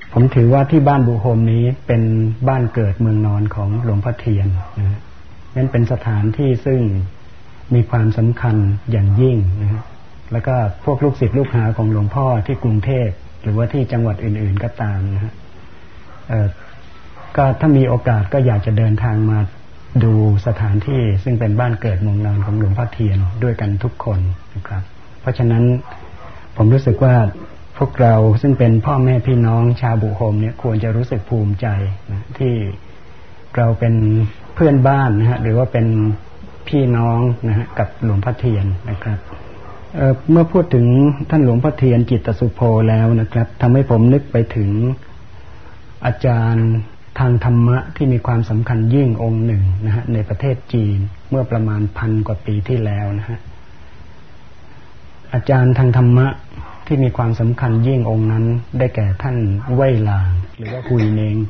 ผมถือว่าที่บ้านบุโฮมนี้เป็นบ้านเกิดเมืองนอนของหลวงพ่อเทียนนะนั่นเป็นสถานที่ซึ่งมีความสำคัญอย่างยิ่งนะแล้วก็พวกลูกศิษย์ลูกหาของหลวงพ่อที่กรุงเทพหรือว่าที่จังหวัดอื่นๆก็ตามนะฮะก็ถ้ามีโอกาสก็อยากจะเดินทางมาดูสถานที่ซึ่งเป็นบ้านเกิดเมืองนอนของหลวงพ่อเทียนด้วยกันทุกคนนะครับเพราะฉะนั้นผมรู้สึกว่าพวกเราซึ่งเป็นพ่อแม่พี่น้องชาวบุโฮมเนี่ยควรจะรู้สึกภูมิใจนะที่เราเป็นเพื่อนบ้านนะฮะหรือว่าเป็นพี่น้องนะฮะกับหลวงพ่อเทียนนะครับเมื่อพูดถึงท่านหลวงพ่อเทียนจิตตสุโภแล้วนะครับทำให้ผมนึกไปถึงอาจารย์ทางธรรมะที่มีความสำคัญยิ่งองค์หนึ่งนะฮะในประเทศจีนเมื่อประมาณ1,000 กว่าปีที่แล้วนะฮะอาจารย์ทางธรรมะที่มีความสำคัญยิ่งองค์นั้นได้แก่ท่านเว่ยหลางหรือว่าฮุยเนง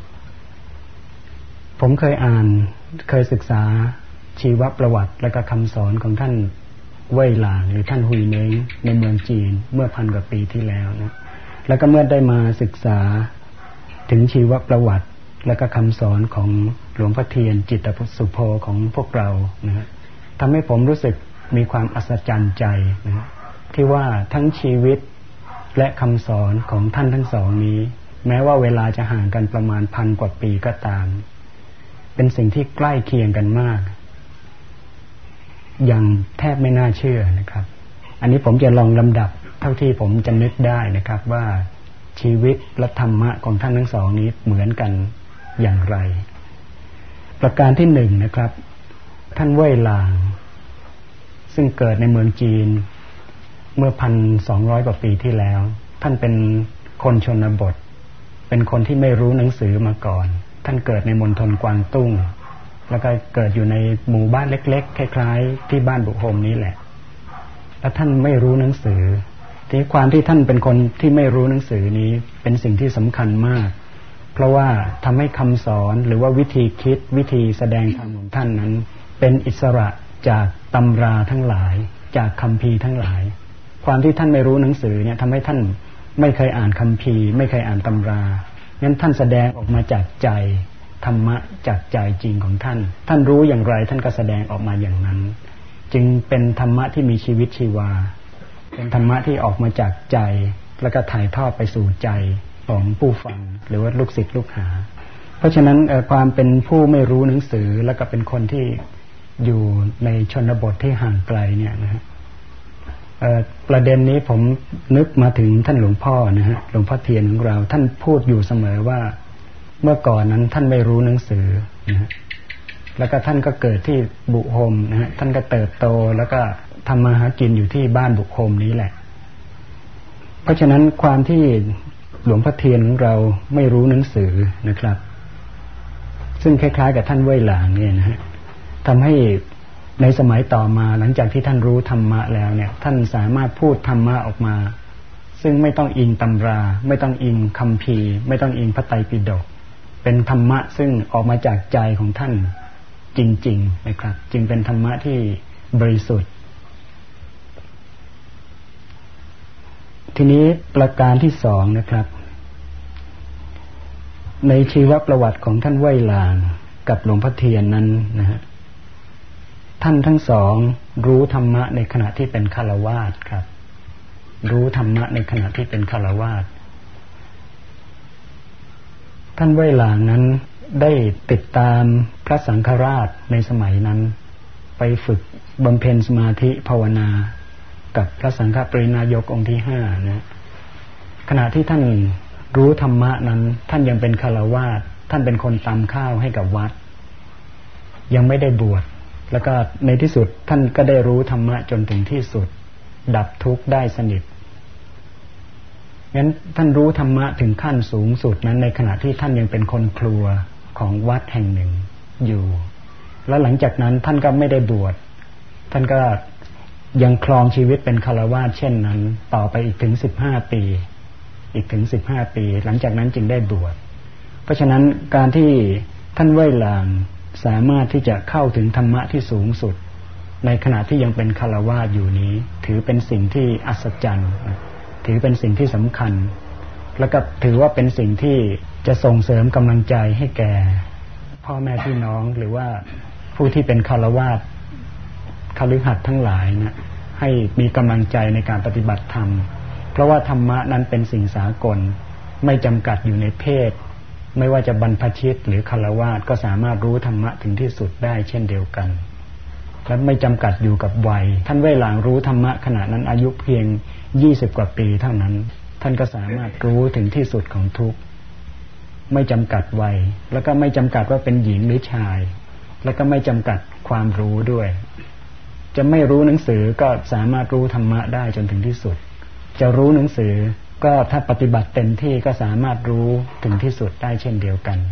ผมเคยศึกษาชีวประวัติและก็คำสอนของท่านเว่ยหลางหรือท่านฮุยเนงในเมืองจีนเมื่อ1,000 กว่าปีที่แล้วนะแล้วก็เมื่อได้มาศึกษาถึงชีวประวัติและก็คำสอนของหลวงพ่อเทียนจิตตสุโภของพวกเรานะฮะทำให้ผมรู้สึกมีความอัศจรรย์ใจนะฮะที่ว่าทั้งชีวิตและคำสอนของท่านทั้งสองนี้แม้ว่าเวลาจะห่างกันประมาณ1,000 กว่าปีก็ตามเป็นสิ่งที่ใกล้เคียงกันมากอย่างแทบไม่น่าเชื่อนะครับอันนี้ผมจะลองลำดับเท่าที่ผมจะนึกได้นะครับว่าชีวิตและธรรมะของท่านทั้งสองนี้เหมือนกันอย่างไรประการที่1นะครับท่านเว่ยหลางซึ่งเกิดในเมืองจีนเมื่อ1,200 กว่าปีที่แล้วท่านเป็นคนชนบทเป็นคนที่ไม่รู้หนังสือมาก่อนท่านเกิดในมณฑลกวางตุ้งแล้วก็เกิดอยู่ในหมู่บ้านเล็กๆคล้ายๆที่บ้านบุโฮมนี้แหละแล้วท่านไม่รู้หนังสือที่ความที่ท่านเป็นคนที่ไม่รู้หนังสือนี้เป็นสิ่งที่สำคัญมากเพราะว่าทำให้คำสอนหรือว่าวิธีคิดวิธีแสดงธรรมของท่านนั้นเป็นอิสระจากตำราทั้งหลายจากคัมภีร์ทั้งหลายความที่ท่านไม่รู้หนังสือเนี่ยทำให้ท่านไม่เคยอ่านคัมภีร์ไม่เคยอ่านตำรางั้นท่านแสดงออกมาจากใจธรรมะจากใจจริงของท่านท่านรู้อย่างไรท่านก็แสดงออกมาอย่างนั้นจึงเป็นธรรมะที่มีชีวิตชีวาเป็นธรรมะที่ออกมาจากใจแล้วก็ถ่ายทอดไปสู่ใจของผู้ฟังหรือว่าลูกศิษย์ลูกหาเพราะฉะนั้นความเป็นผู้ไม่รู้หนังสือแล้วก็เป็นคนที่อยู่ในชนบทที่ห่างไกลเนี่ยนะฮะประเด็นนี้ผมนึกมาถึงท่านหลวงพ่อนะฮะหลวงพ่อเทียนของเราท่านพูดอยู่เสมอว่าเมื่อก่อนนั้นท่านไม่รู้หนังสือนะฮะแล้วก็ท่านก็เกิดที่บุโฮมนะฮะท่านก็เติบโตแล้วก็ทำมาหากินอยู่ที่บ้านบุโฮมนี้แหละเพราะฉะนั้นความที่หลวงพ่อเทียนของเราไม่รู้หนังสือนะครับซึ่งคล้ายๆกับท่านเว่ยหลางเนี่ยนะฮะทำให้ในสมัยต่อมาหลังจากที่ท่านรู้ธรรมะแล้วเนี่ยท่านสามารถพูดธรรมะออกมาซึ่งไม่ต้องอิงตำราไม่ต้องอิงคัมภีร์ไม่ต้องอิงพระไตรปิฎกเป็นธรรมะซึ่งออกมาจากใจของท่านจริงๆนะครับจึงเป็นธรรมะที่บริสุทธิ์ทีนี้ประการที่2นะครับในชีวประวัติของท่านเว่ยหลางกับหลวงพ่อเทียนนั้นนะฮะท่านทั้งสองรู้ธรรมะในขณะที่เป็นฆราวาสครับรู้ธรรมะในขณะที่เป็นฆราวาสท่านเว่ยหลางนั้นได้ติดตามพระสังฆราชในสมัยนั้นไปฝึกบำเพ็ญสมาธิภาวนากับพระสังฆปริณายกองค์ที่5นะขณะที่ท่านรู้ธรรมะนั้นท่านยังเป็นฆราวาสท่านเป็นคนตำข้าวให้กับวัดยังไม่ได้บวชแล้วก็ในที่สุดท่านก็ได้รู้ธรรมะจนถึงที่สุดดับทุกข์ได้สนิทงั้นท่านรู้ธรรมะถึงขั้นสูงสุดนั้นในขณะที่ท่านยังเป็นคนครัวของวัดแห่งหนึ่งอยู่แล้วหลังจากนั้นท่านก็ไม่ได้บวชท่านก็ยังครองชีวิตเป็นฆราวาสเช่นนั้นต่อไปอีกถึง15 ปีอีกถึง15 ปีหลังจากนั้นจึงได้บวชเพราะฉะนั้นการที่ท่านเว่ยหลางสามารถที่จะเข้าถึงธรรมะที่สูงสุดในขณะที่ยังเป็นฆราวาสอยู่นี้ถือเป็นสิ่งที่อัศจรรย์ถือเป็นสิ่งที่สำคัญแล้วก็ถือว่าเป็นสิ่งที่จะส่งเสริมกำลังใจให้แก่พ่อแม่พี่น้องหรือว่าผู้ที่เป็นฆราวาสคฤหัสถ์ทั้งหลายนะให้มีกำลังใจในการปฏิบัติธรรมเพราะว่าธรรมะนั้นเป็นสิ่งสากลไม่จำกัดอยู่ในเพศไม่ว่าจะบรรพชิตหรือฆราวาสก็สามารถรู้ธรรมะถึงที่สุดได้เช่นเดียวกันและไม่จำกัดอยู่กับวัยท่านเว่ยหลางรู้ธรรมะขณะนั้นอายุเพียง20 กว่าปีเท่านั้นท่านก็สามารถรู้ถึงที่สุดของทุกข์ไม่จำกัดวัยแล้วก็ไม่จำกัดว่าเป็นหญิงหรือชายแล้วก็ไม่จำกัดความรู้ด้วยจะไม่รู้หนังสือก็สามารถรู้ธรรมะได้จนถึงที่สุดจะรู้หนังสือก็ถ้าปฏิบัติเต็มที่ก็สามารถรู้ถึงที่สุดได้เช่นเดียวกัน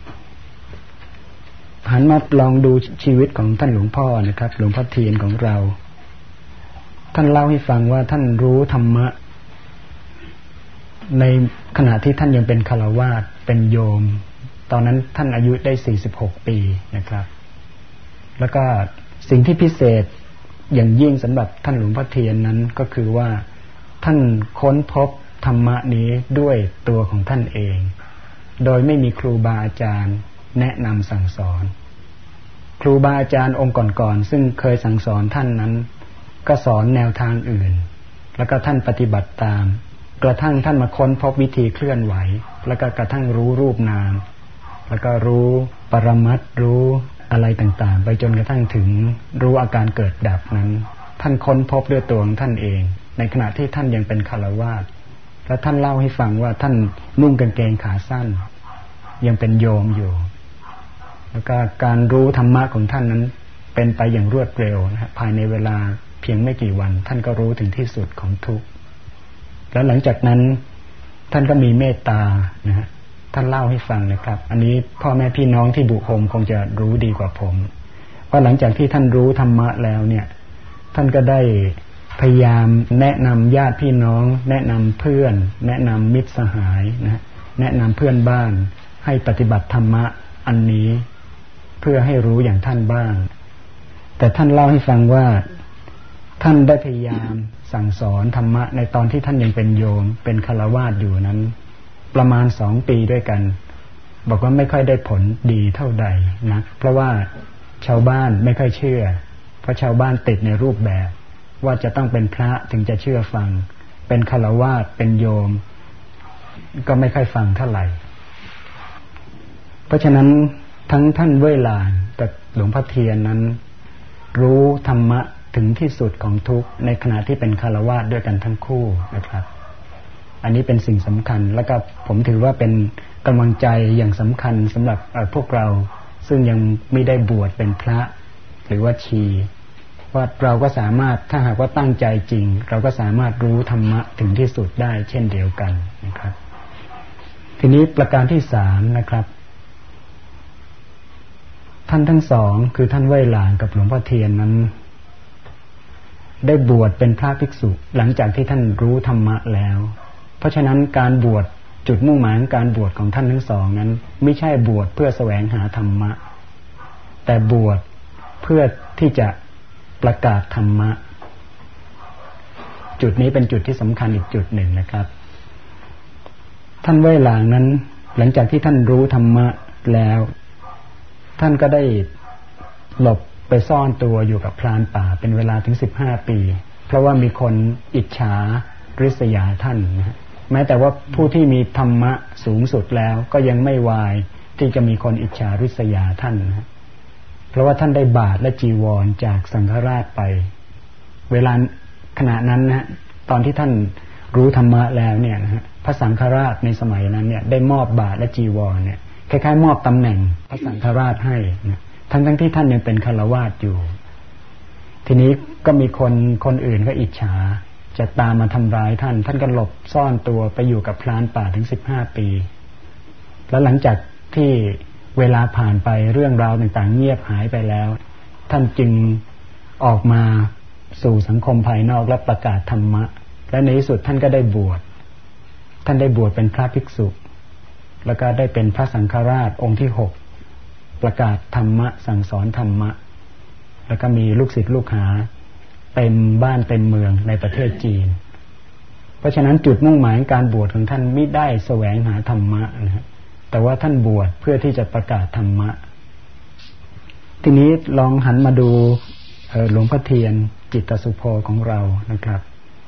หันมาลองดูชีวิตของท่านหลวงพ่อนะครับหลวงพ่อเทียนของเราท่านเล่าให้ฟังว่าท่านรู้ธรรมะในขณะที่ท่านยังเป็นฆราวาสเป็นโยมตอนนั้นท่านอายุได้46 ปีนะครับแล้วก็สิ่งที่พิเศษอย่างยิ่งสำหรับท่านหลวงพ่อเทียนนั้นก็คือว่าท่านค้นพบธรรมะนี้ด้วยตัวของท่านเองโดยไม่มีครูบาอาจารย์แนะนำสั่งสอนครูบาอาจารย์องค์ก่อนๆซึ่งเคยสั่งสอนท่านนั้นก็สอนแนวทางอื่นแล้วก็ท่านปฏิบัติตามกระทั่งท่านมาค้นพบวิธีเคลื่อนไหวแล้วก็กระทั่งรู้รูปนามแล้วก็รู้ปรมัตถ์รู้อะไรต่างๆไปจนกระทั่งถึงรู้อาการเกิดดับนั้นท่านค้นพบด้วยตัวของท่านเองในขณะที่ท่านยังเป็นฆราวาสและท่านเล่าให้ฟังว่าท่านนุ่งกางเกงขาสั้นยังเป็นโยมอยู่แล้วก็การรู้ธรรมะของท่านนั้นเป็นไปอย่างรวดเร็วนะภายในเวลาเพียงไม่กี่วันท่านก็รู้ถึงที่สุดของทุกข์แล้วหลังจากนั้นท่านก็มีเมตตานะฮะท่านเล่าให้ฟังนะครับอันนี้พ่อแม่พี่น้องที่บุคคลคงจะรู้ดีกว่าผมว่าหลังจากที่ท่านรู้ธรรมะแล้วเนี่ยท่านก็ได้พยายามแนะนำญาติพี่น้องแนะนำเพื่อนแนะนำมิตรสหายนะแนะนำเพื่อนบ้านให้ปฏิบัติธรรมะอันนี้เพื่อให้รู้อย่างท่านบ้างแต่ท่านเล่าให้ฟังว่าท่านได้พยายามสั่งสอนธรรมะในตอนที่ท่านยังเป็นโยมเป็นฆราวาสอยู่นั้นประมาณ2 ปีด้วยกันบอกว่าไม่ค่อยได้ผลดีเท่าใดนะเพราะว่าชาวบ้านไม่ค่อยเชื่อเพราะชาวบ้านติดในรูปแบบว่าจะต้องเป็นพระถึงจะเชื่อฟังเป็นฆราวาสเป็นโยมก็ไม่ค่อยฟังเท่าไหร่เพราะฉะนั้นทั้งท่านเว่ยหลานกับหลวงพ่อเทียนนั้นรู้ธรรมะถึงที่สุดของทุกข์ในขณะที่เป็นฆราวาสด้วยกันทั้งคู่นะครับอันนี้เป็นสิ่งสำคัญแล้วก็ผมถือว่าเป็นกำลังใจอย่างสำคัญสำหรับพวกเราซึ่งยังไม่ได้บวชเป็นพระหรือว่าชีว่าเราก็สามารถถ้าหากว่าตั้งใจจริงเราก็สามารถรู้ธรรมะถึงที่สุดได้เช่นเดียวกันนะครับทีนี้ประการที่3นะครับท่านทั้งสองคือท่านเว่ยหลางกับหลวงพ่อเทียนนั้นได้บวชเป็นพระภิกษุหลังจากที่ท่านรู้ธรรมะแล้วเพราะฉะนั้นการบวชจุดมุ่งหมายของการบวชของท่านทั้งสองนั้นไม่ใช่บวชเพื่อแสวงหาธรรมะแต่บวชเพื่อที่จะประกาศธรรมะจุดนี้เป็นจุดที่สำคัญอีกจุดหนึ่งนะครับท่านเว่ยหลางนั้นหลังจากที่ท่านรู้ธรรมะแล้วท่านก็ได้หลบไปซ่อนตัวอยู่กับพรานป่าเป็นเวลาถึง15 ปีเพราะว่ามีคนอิจฉาริษยาท่านนะแม้แต่ว่าผู้ที่มีธรรมะสูงสุดแล้วก็ยังไม่วายที่จะมีคนอิจฉาริษยาท่านนะเพราะว่าท่านได้บาตรและจีวรจากสังฆราชไปเวลาขณะนั้นนะตอนที่ท่านรู้ธรรมะแล้วเนี่ยนะพระสังฆราชในสมัยนั้นเนี่ยได้มอบบาตรและจีวรเนี่ยคล้ายๆมอบตำแหน่งพระสังฆราชให้นะทั้งที่ท่านยังเป็นฆราวาสอยู่ทีนี้ก็มีคนอื่นก็อิจฉาจะตามมาทำร้ายท่านก็หลบซ่อนตัวไปอยู่กับพรานป่าถึง15 ปีแล้วหลังจากที่เวลาผ่านไปเรื่องราวต่างๆเงียบหายไปแล้วท่านจึงออกมาสู่สังคมภายนอกและประกาศธรรมะและในที่สุดท่านก็ได้บวชท่านได้บวชเป็นพระภิกษุแล้วก็ได้เป็นพระสังฆราชองค์ที่6ประกาศธรรมะสั่งสอนธรรมะแล้วก็มีลูกศิษย์ลูกหาเต็มบ้านเต็มเมืองในประเทศจีนราะฉะนั้นจุดมุ่งหมายการบวชของท่านไม่ได้แสวงหาธรรมะนะแต่ว่าท่านบวชเพื่อที่จะประกาศธรรมะทีนี้ลองหันมาดูหลวงพ่อเทียนจิตตสุโภของเรานะครับ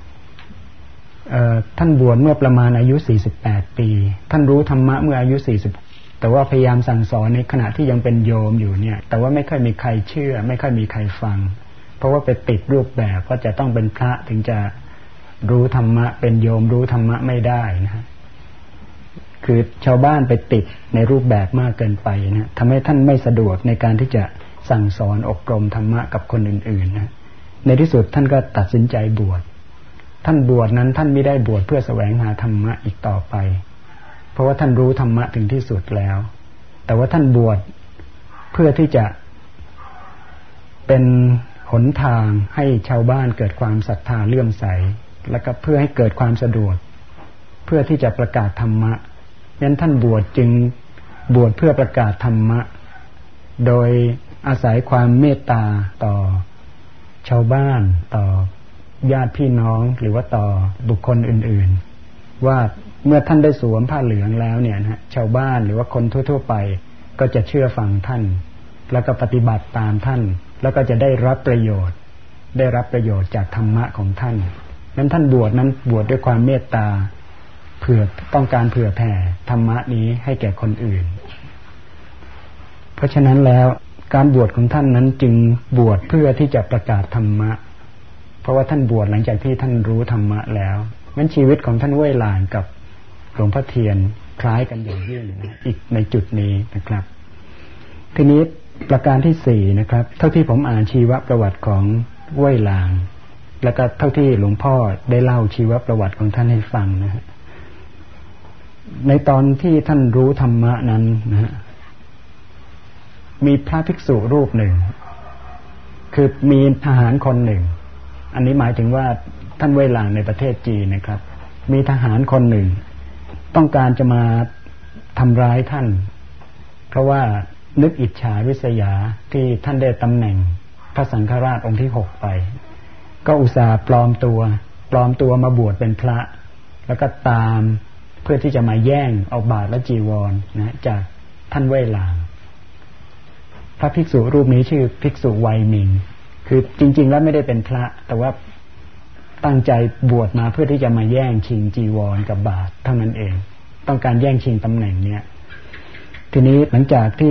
ท่านบวชเมื่อประมาณอายุ48ปีท่านรู้ธรรมะเมื่ออายุ40แต่ว่าพยายามสั่งสอนในขณะที่ยังเป็นโยมอยู่เนี่ยแต่ว่าไม่ค่อยมีใครเชื่อไม่ค่อยมีใครฟังเพราะว่าไปติดรูปแบบว่าจะต้องเป็นพระถึงจะรู้ธรรมะเป็นโยมรู้ธรรมะไม่ได้นะคือชาวบ้านไปติดในรูปแบบมากเกินไปนะทำให้ท่านไม่สะดวกในการที่จะสั่งสอนอบรมธรรมะกับคนอื่นๆนะในที่สุดท่านก็ตัดสินใจบวชท่านบวชนั้นท่านไม่ได้บวชเพื่อแสวงหาธรรมะอีกต่อไปเพราะว่าท่านรู้ธรรมะถึงที่สุดแล้วแต่ว่าท่านบวชเพื่อที่จะเป็นหนทางให้ชาวบ้านเกิดความศรัทธาเลื่อมใสแล้วก็เพื่อให้เกิดความสะดวกเพื่อที่จะประกาศธรรมะงั้นท่านบวชจึงบวชเพื่อประกาศธรรมะโดยอาศัยความเมตตาต่อชาวบ้านต่อญาติพี่น้องหรือว่าต่อบุคคลอื่นๆว่าเมื่อท่านได้สวมผ้าเหลืองแล้วเนี่ยนะชาวบ้านหรือว่าคนทั่วๆไปก็จะเชื่อฟังท่านแล้วก็ปฏิบัติตามท่านแล้วก็จะได้รับประโยชน์จากธรรมะของท่านนั้นท่านบวชด้วยความเมตตาต้องการเผื่อแผ่ธรรมะนี้ให้แก่คนอื่นเพราะฉะนั้นแล้วการบวชของท่านนั้นจึงบวชเพื่อที่จะประกาศธรรมะเพราะว่าท่านบวชหลังจากที่ท่านรู้ธรรมะแล้วงั้นชีวิตของท่านเว่ยหลานกับหลวงพ่อเทียนคล้ายกันอย่างยิ่งนะอีกในจุดนี้นะครับทีนี้ประการที่4นะครับเท่าที่ผมอ่านชีวประวัติของเว่ยหลานแล้วก็เท่าที่หลวงพ่อได้เล่าชีวประวัติของท่านให้ฟังนะฮะในตอนที่ท่านรู้ธรรมะนั้นนะฮะมีพระภิกษุรูปหนึ่งคือมีทหารคนหนึ่งอันนี้หมายถึงว่าท่านเว่ยหลานในประเทศจีนนะครับมีทหารคนหนึ่งต้องการจะมาทำร้ายท่านเพราะว่านึกอิจฉาริษยาที่ท่านได้ตำแหน่งพระสังฆราชองค์ที่6ไปก็อุตส่าห์ปลอมตัวมาบวชเป็นพระแล้วก็ตามเพื่อที่จะมาแย่งเอาบาตรและจีวรนะจากท่านเว่ยหลานพระภิกษุรูปนี้ชื่อภิกษุไวมิงคือจริงๆแล้วไม่ได้เป็นพระแต่ว่าตั้งใจบวชมาเพื่อที่จะมาแย่งชิงจีวรกับบาตรเท่านั้นเองต้องการแย่งชิงตำแหน่งเนี้ยทีนี้หลังจากที่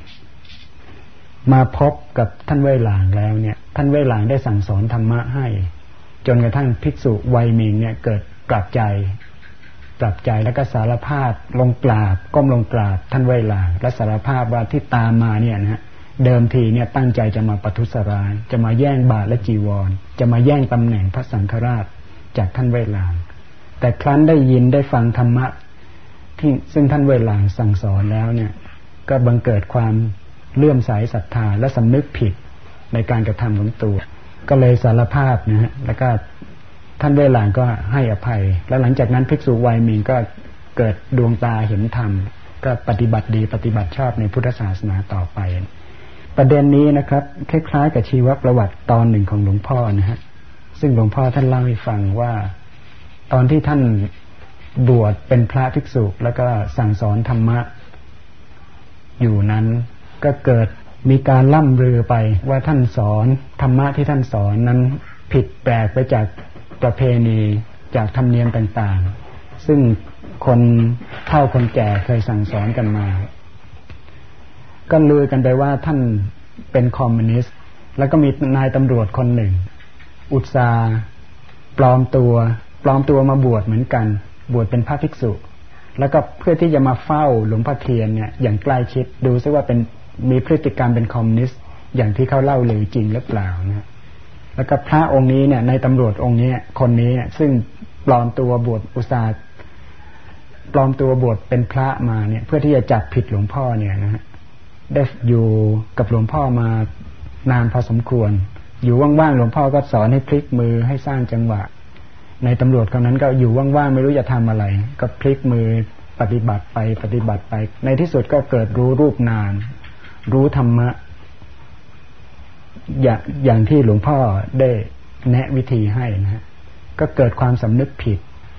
มาพบกับท่านเว่ยหลานแล้วเนี่ยท่านเว่ยหลานได้สั่งสอนธรรมะให้จนกระทั่งภิกษุไวมิงเนี่ยเกิดกลับใจแล้วก็สารภาพก้มลงกราบท่านเว่ยหลานและสารภาพว่าที่ตามมาเนี่ยนะฮะเดิมทีเนี่ยตั้งใจจะมาประทุษร้ายจะมาแย่งบาตรและจีวรจะมาแย่งตำแหน่งพระสังฆราชจากท่านเว่ยหลานแต่ครั้นได้ฟังธรรมะซึ่งท่านเว่ยหลานสั่งสอนแล้วเนี่ยก็บังเกิดความเลื่อมใสศรัทธาและสำนึกผิดในการกระทำของตัวก็เลยสารภาพนะฮะแล้วก็ท่านเว่ยหลานก็ให้อภัยแล้วหลังจากนั้นภิกษุไวมิงก็เกิดดวงตาเห็นธรรมก็ปฏิบัติดีปฏิบัติชอบในพุทธศาสนาต่อไปประเด็นนี้นะครับคล้ายๆกับชีวประวัติตอนหนึ่งของหลวงพ่อนะฮะซึ่งหลวงพ่อท่านเล่าให้ฟังว่าตอนที่ท่านบวชเป็นพระภิกษุแล้วก็สั่งสอนธรรมะอยู่นั้นก็เกิดมีการล่ำลือไปว่าท่านสอนธรรมะที่ท่านสอนนั้นผิดแปลกไปจากประเพณีจากธรรมเนียมต่างๆซึ่งคนเฒ่าคนแก่เคยสั่งสอนกันมาก็ลือกันไปว่าท่านเป็นคอมมิวนิสต์แล้วก็มีนายตำรวจคนหนึ่งอุตส่าห์ปลอมตัวมาบวชเหมือนกันบวชเป็นพระภิกษุแล้วก็เพื่อที่จะมาเฝ้าหลวงพ่อเทียนเนี่ยอย่างใกล้ชิดดูซิว่ามีพฤติกรรมเป็นคอมมิวนิสต์อย่างที่เขาเล่าลือจริงหรือเปล่านะแล้วก็พระองค์นี้เนี่ยในตำรวจองค์นี้คนนี้ซึ่งปลอมตัวบวชอุตส่าห์ปลอมตัวบวชเป็นพระมาเนี่ยเพื่อที่จะจับผิดหลวงพ่อเนี่ยนะฮะได้อยู่กับหลวงพ่อมานานพอสมควรอยู่ว่างๆหลวงพ่อก็สอนให้พลิกมือให้สร้างจังหวะในตำรวจคนนั้นก็อยู่ว่างๆไม่รู้จะทำอะไรก็พลิกมือปฏิบัติไปในที่สุดก็เกิดรู้รูปนามรู้ธรรมะอย่างที่หลวงพ่อได้แนะวิธีให้นะฮะก็เกิดความสำนึกผิด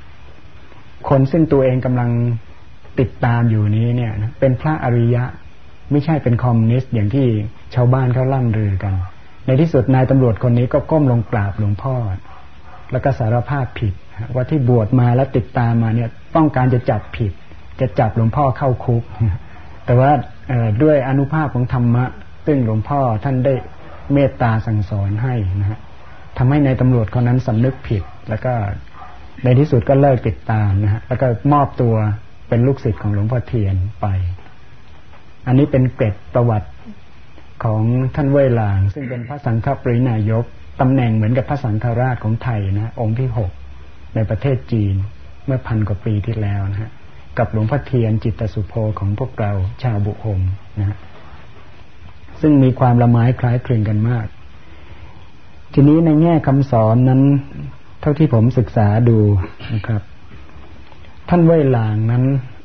คนซึ่งตัวเองกำลังติดตามอยู่นี้เนี่ยเป็นพระอริยะไม่ใช่เป็นคอมมิวนิสต์อย่างที่ชาวบ้านเขาล่ำลือกันในที่สุดนายตำรวจคนนี้ก็ก้มลงกราบหลวงพ่อแล้วก็สารภาพผิดว่าที่บวชมาแล้วติดตามมาเนี่ยต้องการจะจับผิดจะจับหลวงพ่อเข้าคุกแต่ว่าด้วยอานุภาพของธรรมะซึ่งหลวงพ่อท่านได้เมตตาสั่งสอนให้นะฮะทำให้นายตำรวจคนนั้นสำนึกผิดแล้วก็ในที่สุดก็เลิกติดตามนะฮะแล้วก็มอบตัวเป็นลูกศิษย์ของหลวงพ่อเทียนไปอันนี้เป็นเกร็ดประวัติของท่านเว่ยหลางซึ่งเป็นพระสังฆปรินายกตำแหน่งเหมือนกับพระสังฆราชของไทยนะองค์ที่6ในประเทศจีนเมื่อ1,000 กว่าปีที่แล้วนะฮะกับหลวงพ่อเทียนจิตตสุโภของพวกเราชาวบุคคลนะซึ่งมีความละไม้คล้ายคลึงกันมากทีนี้ในแง่คำสอนนั้นเท่าที่ผมศึกษาดูนะครับท่านเว่ยหลางนั้น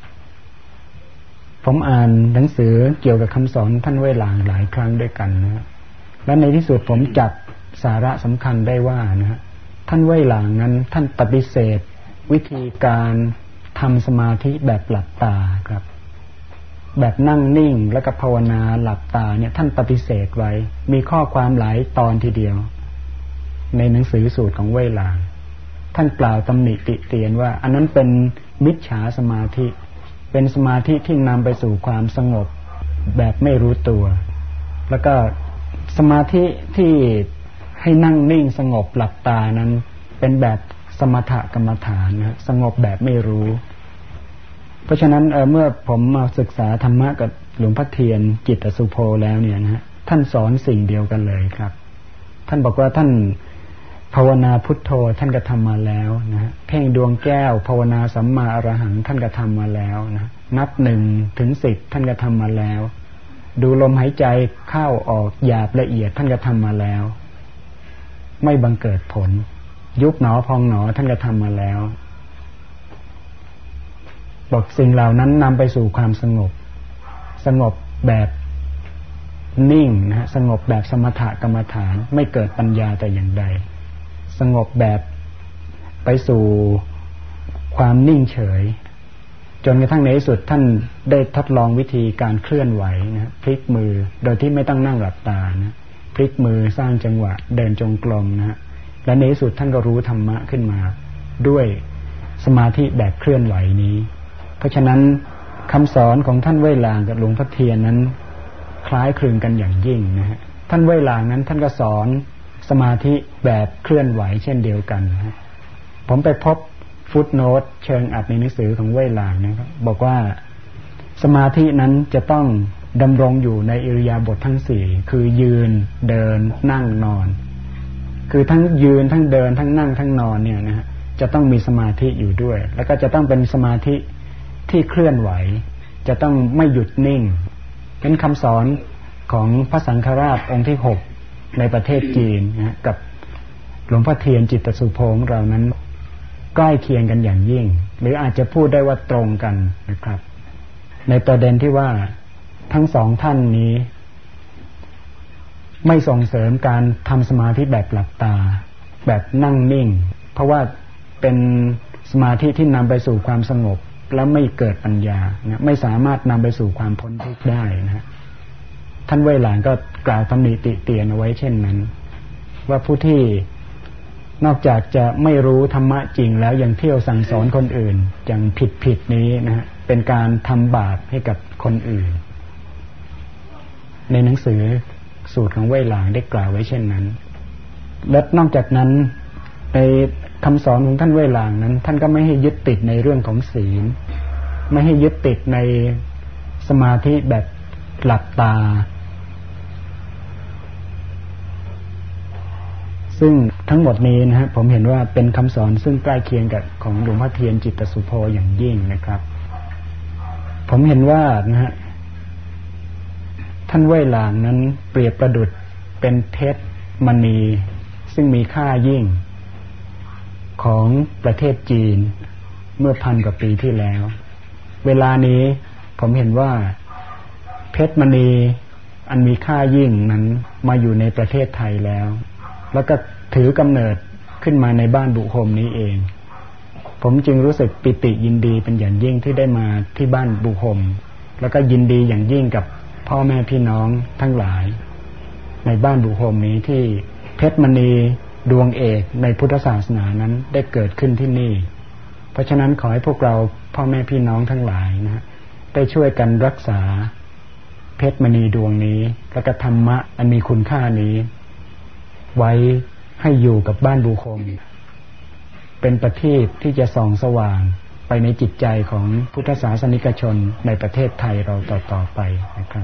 ผมอ่านหนังสือเกี่ยวกับคำสอนท่านเว่ยหลางหลายครั้งด้วยกันนะและในที่สุดผมจับสาระสำคัญได้ว่านะท่านเว่ยหลางนั้นท่านปฏิเสธวิธีการทำสมาธิแบบหลับตาครับแบบนั่งนิ่งแล้วก็ภาวนาหลับตาเนี่ยท่านปฏิเสธไว้มีข้อความหลายตอนทีเดียวในหนังสือสูตรของเว่ยหลางท่านกล่าวตำหนิติเตียนว่าอันนั้นเป็นมิจฉาสมาธิเป็นสมาธิที่นำไปสู่ความสงบแบบไม่รู้ตัวแล้วก็สมาธิที่ให้นั่งนิ่งสงบหลับตานั้นเป็นแบบสมถกรรมฐานนะสงบแบบไม่รู้เพราะฉะนั้นเมื่อผมมาศึกษาธรรมะกับหลวงพ่อเทียนจิตตสุโภแล้วเนี่ยนะท่านสอนสิ่งเดียวกันเลยครับท่านบอกว่าท่านภาวนาพุทโธท่านก็ทำมาแล้วนะเพ่งดวงแก้วภาวนาสัมมาอรหังท่านก็ทำมาแล้วนะนับ1 ถึง 10ท่านก็ทำมาแล้วดูลมหายใจเข้าออกหยาบละเอียดท่านก็ทำมาแล้วไม่บังเกิดผลยุบหนอพองหนอท่านก็ทำมาแล้วบอกสิ่งเหล่านั้นนำไปสู่ความสงบสงบแบบนิ่งนะฮะสงบแบบสมถกรรมฐานไม่เกิดปัญญาแต่อย่างใดสงบแบบไปสู่ความนิ่งเฉยจนกระทั่งในที่สุดท่านได้ทดลองวิธีการเคลื่อนไหวนะพลิกมือโดยที่ไม่ต้องนั่งหลับตานะพลิกมือสร้างจังหวะเดินจงกรมนะและในที่สุดท่านก็รู้ธรรมะขึ้นมาด้วยสมาธิแบบเคลื่อนไหวนี้เพราะฉะนั้นคำสอนของท่านเว่ยหลางกับหลวงพ่อเทียนนั้นคล้ายคลึงกันอย่างยิ่งนะฮะท่านเว่ยหลางนั้นท่านก็สอนสมาธิแบบเคลื่อนไหวเช่นเดียวกันนะผมไปพบฟุตโนตเชิงอัดในหนังสือของเว่ยหลางนะครับบอกว่าสมาธินั้นจะต้องดำรงอยู่ในอิริยาบถทั้ง4คือยืนเดินนั่งนอนคือทั้งยืนทั้งเดินทั้งนั่งทั้งนอนเนี่ยนะฮะจะต้องมีสมาธิอยู่ด้วยแล้วก็จะต้องเป็นสมาธิที่เคลื่อนไหวจะต้องไม่หยุดนิ่งเป็นคำสอนของพระสังฆราชองค์ที่6ในประเทศจีนนะกับหลวงพ่อเทียนจิตตสุโภของเรานั้นใกล้เคียงกันอย่างยิ่งหรืออาจจะพูดได้ว่าตรงกันนะครับในประเด็นที่ว่าทั้ง2ท่านนี้ไม่ส่งเสริมการทำสมาธิแบบหลับตาแบบนั่งนิ่งเพราะว่าเป็นสมาธิที่นำไปสู่ความสงบและไม่เกิดปัญญานะไม่สามารถนำไปสู่ความพ้นทุกข์ได้นะท่านเว่ยหลางก็กล่าวตำหนิติเตียนเอาไว้เช่นนั้นว่าผู้ที่นอกจากจะไม่รู้ธรรมะจริงแล้วยังเที่ยวสั่งสอนคนอื่นอย่างผิดนี้นะฮะเป็นการทำบาปให้กับคนอื่นในหนังสือสูตรของเว่ยหลางได้กล่าวไว้เช่นนั้นและนอกจากนั้นในคำสอนของท่านเว่ยหลางนั้นท่านก็ไม่ให้ยึดติดในเรื่องของศีลไม่ให้ยึดติดในสมาธิแบบหลับตาซึ่งทั้งหมดนี้นะฮะผมเห็นว่าเป็นคำสอนซึ่งใกล้เคียงกับของหลวงพ่อเทียนจิตตสุโภอย่างยิ่งนะครับผมเห็นว่านะฮะท่านเว่ยหลางนั้นเปรียบประดุจเป็นเพชรมณีซึ่งมีค่ายิ่งของประเทศจีนเมื่อ1,000 กว่าปีที่แล้วเวลานี้ผมเห็นว่าเพชรมณีอันมีค่ายิ่งนั้นมาอยู่ในประเทศไทยแล้วก็ถือกำเนิดขึ้นมาในบ้านบุคคลนี้เองผมจึงรู้สึกปิติยินดีเป็นอย่างยิ่งที่ได้มาที่บ้านบุหมแล้วก็ยินดีอย่างยิ่งกับพ่อแม่พี่น้องทั้งหลายในบ้านบุหมนี้ที่เพชรมณีดวงเอกในพุทธศาสนานั้นได้เกิดขึ้นที่นี่เพราะฉะนั้นขอให้พวกเราพ่อแม่พี่น้องทั้งหลายนะได้ช่วยกันรักษาเพชรมณีดวงนี้และก็ธรรมะอันมีคุณค่านี้ไว้ให้อยู่กับบ้านบุหมเป็นประทีปที่จะส่องสว่างไปในจิตใจของพุทธศาสนิกชนในประเทศไทยเราต่อไปนะครับ